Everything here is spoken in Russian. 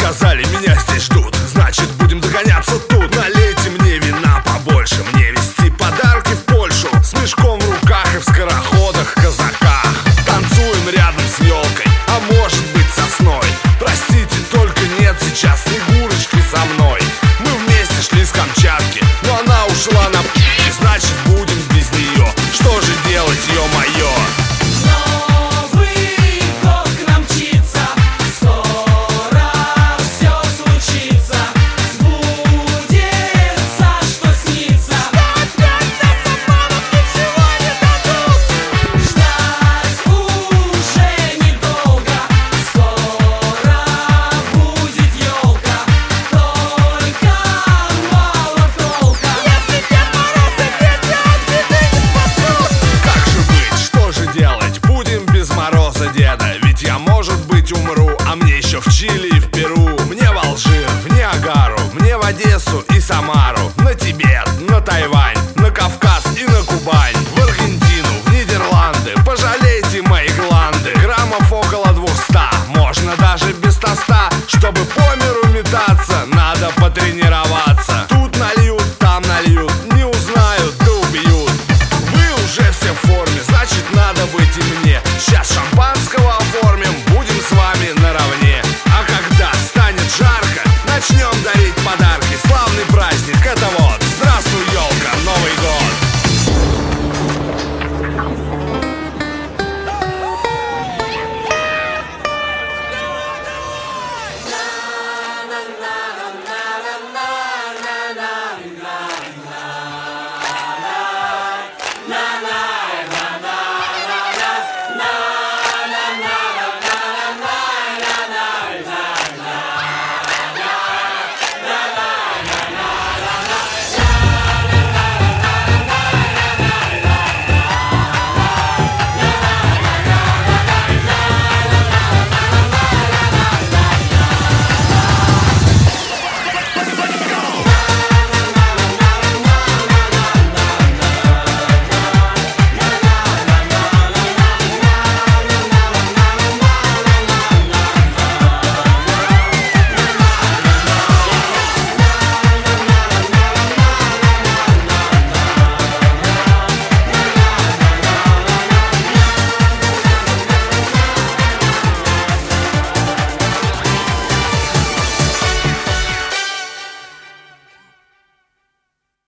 сказали, меня здесь ждут, значит будем догоняться тут. Налейте мне вина побольше, мне везти подарки в Польшу, с мешком в руках и в скороходах, казаках. Танцуем рядом с елкой, а может быть сосной. Простите, только нет сейчас Снегурочки со мной. Мы вместе шли с Камчатки, но она ушла на п***, значит будем без нее. Что же делать, ё-моё? Ведь я, может быть, умру, а мне еще в Чили и в Перу. Мне в Алжир, в Ниагару, мне в Одессу и Самару, на Тибет, на Тайвань, на Кавказ и на Кубань, в Аргентину, в Нидерланды. Пожалейте мои гланды, граммов около 200, можно даже без тоста. Чтобы по миру метаться, надо потренироваться. Тут нальют, там нальют, не узнают, да убьют. Вы уже все в форме, значит надо быть и мне. Сейчас шампанского оформим, будем с вами наравне. А когда станет жарко, начнем дарить